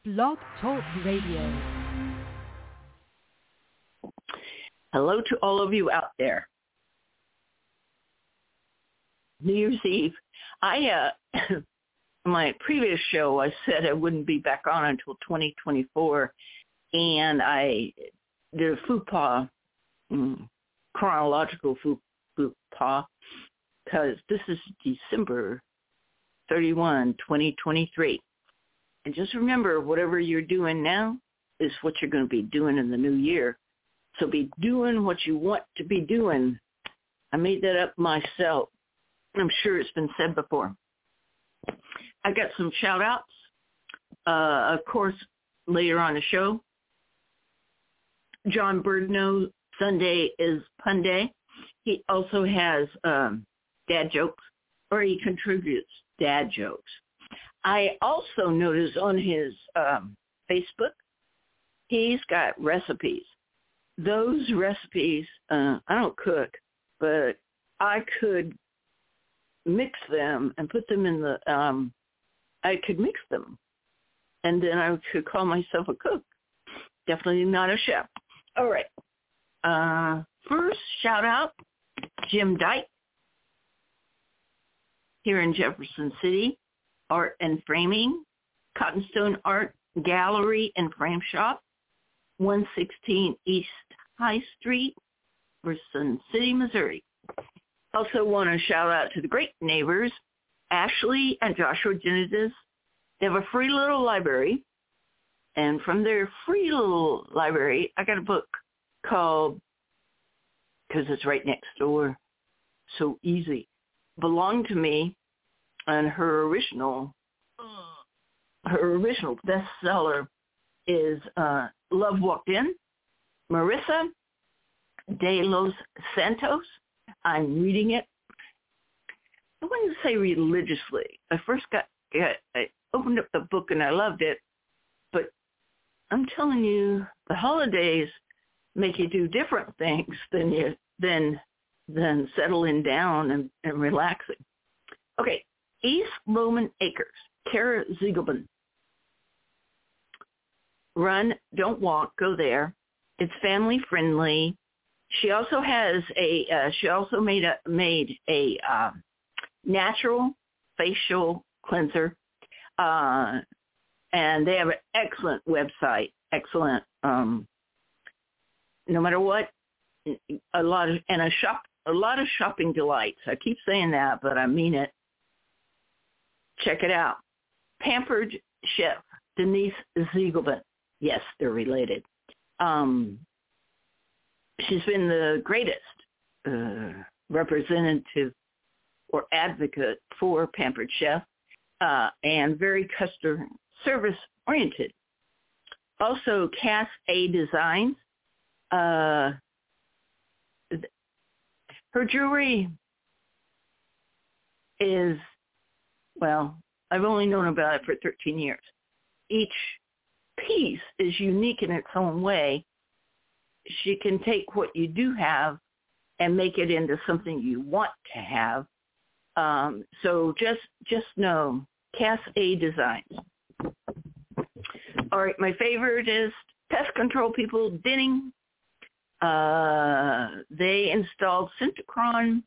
Blog Talk Radio. Hello to all of you out there. New Year's Eve. My previous show, I said I wouldn't be back on until 2024, and I did a faux chronological faux pas, because this is December 31, 2023. And just remember, whatever you're doing now is what you're going to be doing in the new year. So be doing what you want to be doing. I made that up myself. I'm sure it's been said before. I got some shout-outs. Of course, later on the show, John Birdnow, Sunday is Pun Day. He also has dad jokes, or he contributes dad jokes. I also noticed on his Facebook, he's got recipes. Those recipes, I don't cook, but I could mix them and put them in the, I could mix them. And then I could call myself a cook. Definitely not a chef. All right. First shout out, Jim Dyke here in Jefferson City. Art and Framing, Cottonstone Art Gallery and Frame Shop, 116 East High Street, Jefferson City, Missouri. Also want to shout out to the great neighbors, Ashley and Joshua Genidis. They have a free little library, and from their free little library, I got a book called, because it's right next door, so easy, Belong to Me. And her original bestseller is Love Walked In, Marissa de los Santos. I'm reading it. I wouldn't say religiously. I opened up the book and I loved it, but I'm telling you, the holidays make you do different things than settling down and relaxing. Okay. East Roman Acres, Kara Ziegelman. Run, don't walk, go there. It's family friendly. She also has made a natural facial cleanser, and they have an excellent website. Excellent. No matter what, a lot of shopping delights. I keep saying that, but I mean it. Check it out. Pampered Chef, Denise Ziegelman. Yes, they're related. She's been the greatest representative or advocate for Pampered Chef, and very customer service oriented. Also, Cass A Designs. Her jewelry is, well, I've only known about it for 13 years. Each piece is unique in its own way. She can take what you do have and make it into something you want to have. So just know, Cass A Designs. All right, my favorite is Pest Control People, Denning. They installed Syntacron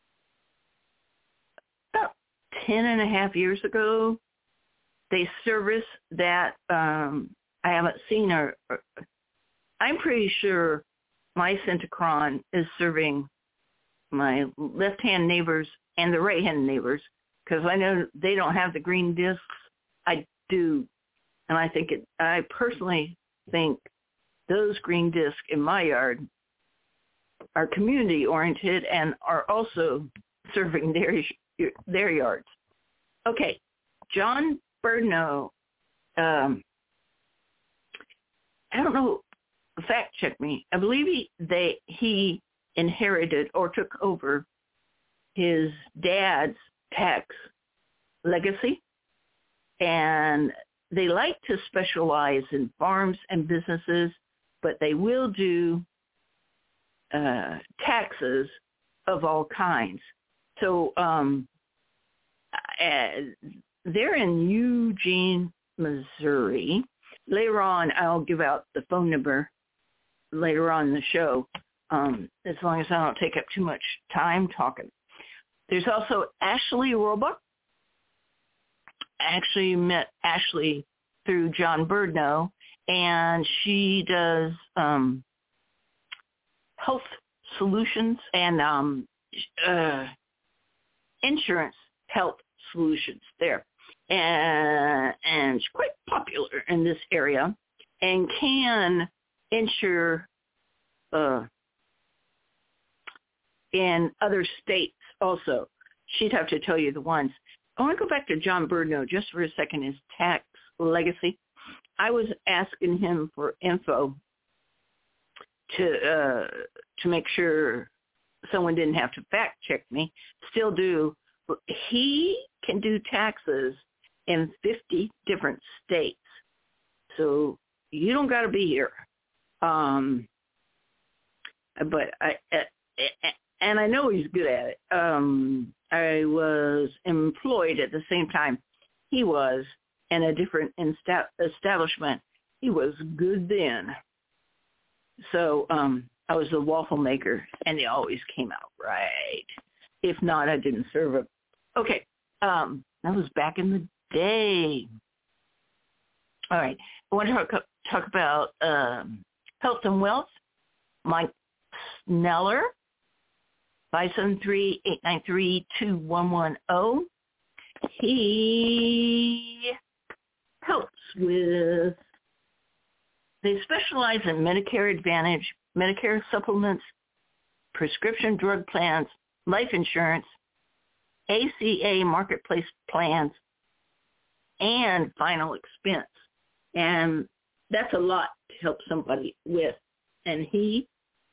10 and a half years ago. They service that. I haven't seen her. I'm pretty sure my Syntacron is serving my left-hand neighbors and the right-hand neighbors, because I know they don't have the green discs. I do. And I personally think those green discs in my yard are community-oriented and are also serving their yards. Okay, John Birdnow, I don't know, fact check me. I believe he inherited or took over his dad's tax legacy, and they like to specialize in farms and businesses, but they will do taxes of all kinds. So they're in Eugene, Missouri. Later on, I'll give out the phone number later on in the show, as long as I don't take up too much time talking. There's also Ashley Roebuck. I actually met Ashley through John Birdnow, and she does health solutions and insurance health solutions there. And she's quite popular in this area and can insure in other states also. She'd have to tell you the ones. I want to go back to John Birdnow just for a second, his tax legacy. I was asking him for info to make sure someone didn't have to fact check me. Still do. He can do taxes in 50 different states. So you don't got to be here. But I know he's good at it. I was employed at the same time he was in a different establishment. He was good then. So I was the waffle maker, and they always came out right. If not, I didn't serve them. Okay, that was back in the day. All right, I want to talk about health and wealth. Mike Sneller, 573-893-2110. He helps with, they specialize in Medicare Advantage, Medicare supplements, prescription drug plans, life insurance, ACA marketplace plans, and final expense. And that's a lot to help somebody with. And he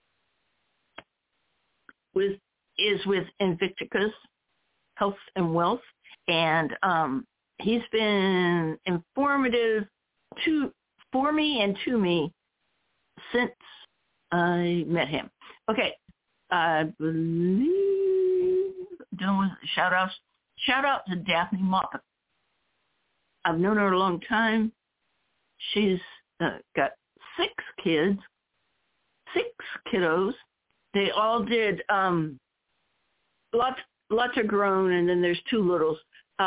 is with Invictus Health and Wealth, and he's been informative for me and to me since I met him. Okay, I believe done with shout-outs. Shout out to Daphne Moffat. I've known her a long time. She's got 6 kids, 6 kiddos. They all did lots are grown, and then there's 2 littles.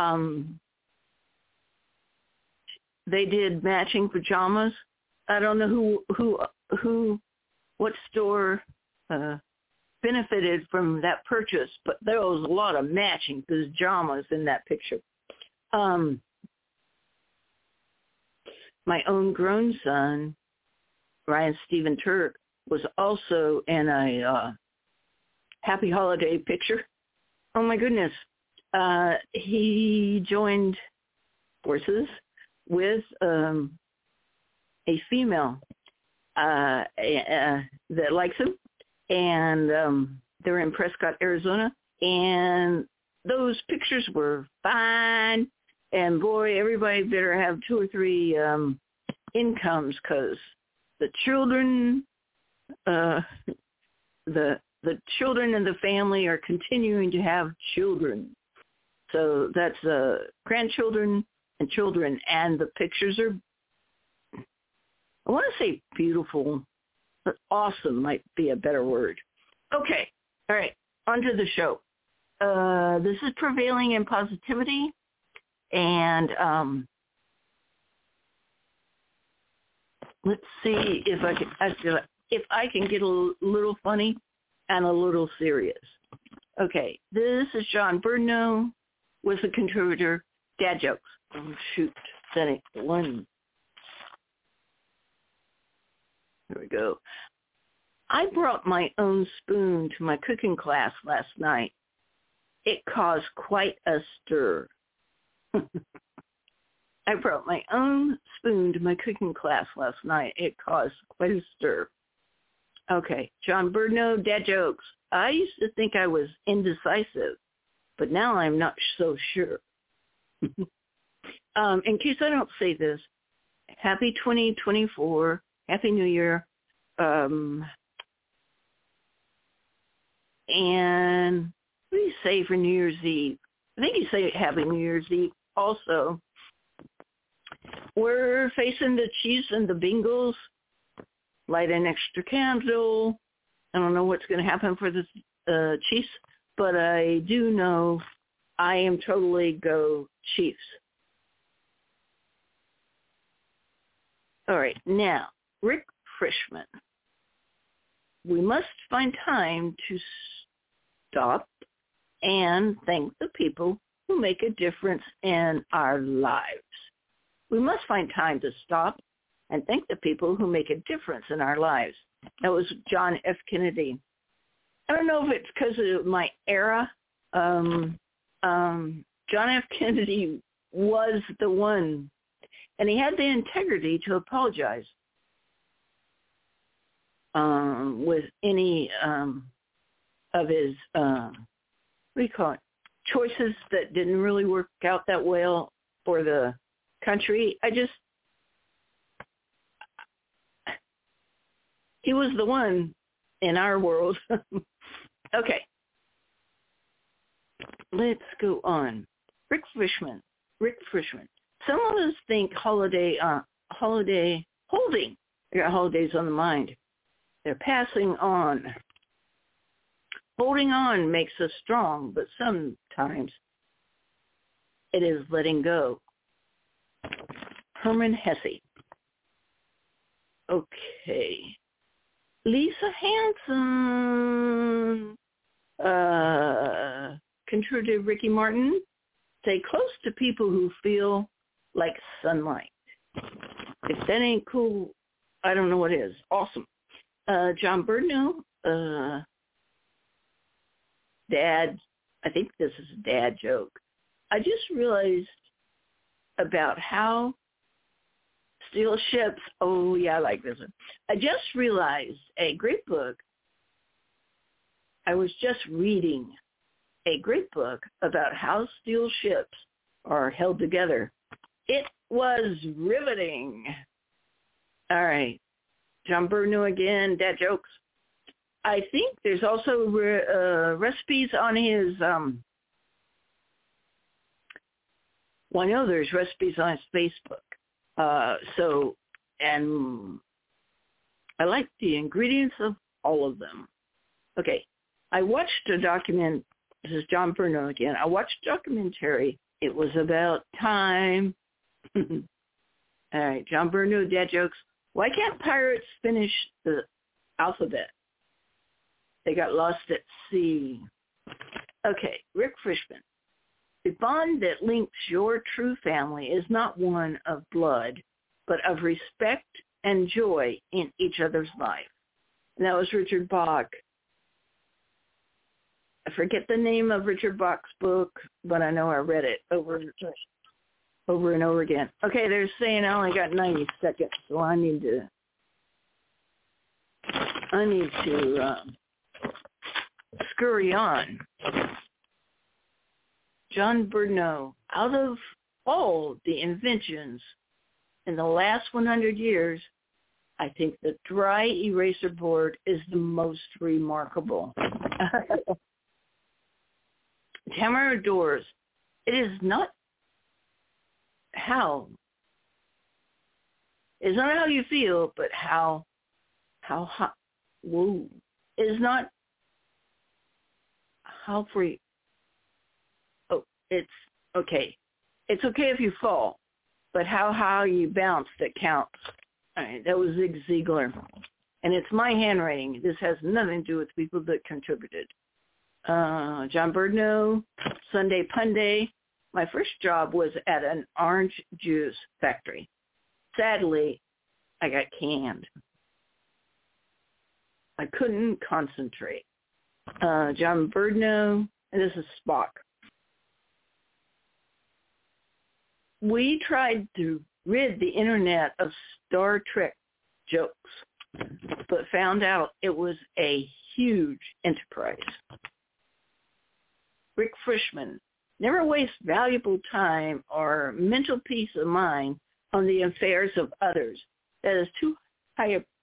They did matching pajamas. I don't know what store benefited from that purchase, but there was a lot of matching pajamas in that picture. My own grown son, Ryan Stephen Turk, was also in a Happy Holiday picture. Oh my goodness. He joined forces with a female that likes him, and they're in Prescott, Arizona, and those pictures were fine, and boy, everybody better have 2 or 3 incomes, because the children, the children in the family are continuing to have children. So that's grandchildren and children, and the pictures are, I want to say beautiful, but awesome might be a better word. Okay, all right, on to the show. This is Prevailing in Positivity, and let's see if I can get a little funny and a little serious. Okay, this is John Birdnow with the contributor, Dad Jokes. Oh, shoot, that ain't the one. There we go. I brought my own spoon to my cooking class last night. It caused quite a stir. I brought my own spoon to my cooking class last night. It caused quite a stir. Okay, John Birdnow, Dad Jokes. I used to think I was indecisive, but now I'm not so sure. In case I don't say this, happy 2024, Happy New Year. And what do you say for New Year's Eve? I think you say Happy New Year's Eve also. we're facing the Chiefs and the Bengals. Light an extra candle. I don't know what's going to happen for the Chiefs, but I do know I am totally go Chiefs. All right, now, Rick Frischman. We must find time to stop and thank the people who make a difference in our lives. We must find time to stop and thank the people who make a difference in our lives. That was John F. Kennedy. I don't know if it's because of my era. John F. Kennedy was the one, and he had the integrity to apologize with any of his, choices that didn't really work out that well for the country. He was the one in our world. Okay. Let's go on. Rick Frischman. Some of us think holding. I got holidays on the mind. They're passing on. Holding on makes us strong, but sometimes it is letting go. Herman Hesse. Okay. Lisa Hanson. Contributed Ricky Martin. Stay close to people who feel like sunlight. If that ain't cool, I don't know what is. Awesome. John Bernal. Dad. I think this is a dad joke. I just realized about how steel ships. Oh, yeah, I like this one. I just realized a great book. I was just reading a great book about how steel ships are held together. It was riveting. All right. John Bernal again, dad jokes. I think there's also recipes on his, well, I know there's recipes on his Facebook. And I like the ingredients of all of them. Okay. I watched a document. This is John Bernal again. I watched a documentary. It was about time. All right. John Bernal, dad jokes. Why can't pirates finish the alphabet? They got lost at sea. Okay. Rick Frischman. The bond that links your true family is not one of blood, but of respect and joy in each other's life. And that was Richard Bach. I forget the name of Richard Bach's book, but I know I read it over and over again. Okay, they're saying I only got 90 seconds, so I need to scurry on. John Bernal, out of all the inventions in the last 100 years, I think the dry eraser board is the most remarkable. Tamara Doors, it is not how you feel, but how hot. Whoa. It is not how free. Oh, it's okay. It's okay if you fall, but how you bounce that counts. All right, that was Zig Ziglar. And it's my handwriting. This has nothing to do with people that contributed. John Bernal, Sunday Punday. My first job was at an orange juice factory. Sadly, I got canned. I couldn't concentrate. John Bernal, and this is Spock. We tried to rid the internet of Star Trek jokes, but found out it was a huge enterprise. Rick Frischman, never waste valuable time or mental peace of mind on the affairs of others. That is too high a...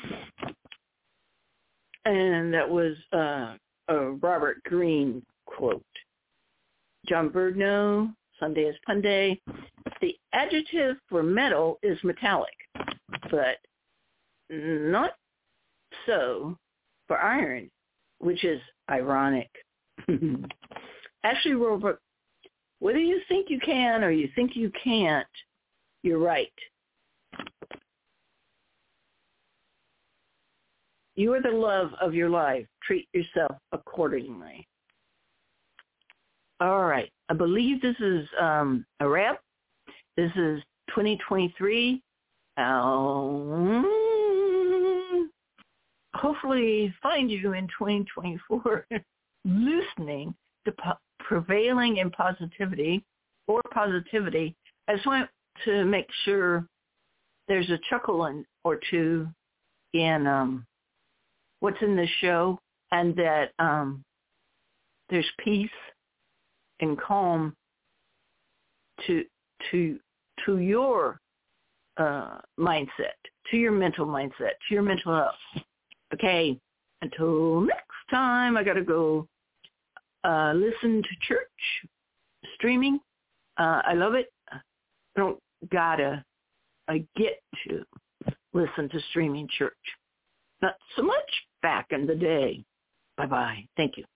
And that was a Robert Greene quote. John Bernal, Sunday is Pun Day. The adjective for metal is metallic, but not so for iron, which is ironic. Ashley Roebuck, whether you think you can or you think you can't, you're right. You are the love of your life. Treat yourself accordingly. All right. I believe this is a wrap. This is 2023. Hopefully find you in 2024 listening to prevailing in positivity or positivity. I just want to make sure there's a chuckle or two in what's in this show, and that there's peace and calm to your mindset, to your mental mindset, to your mental health. Okay, until next time, I got to go listen to church streaming. I love it. I don't gotta. I get to listen to streaming church. Not so much back in the day. Bye-bye. Thank you.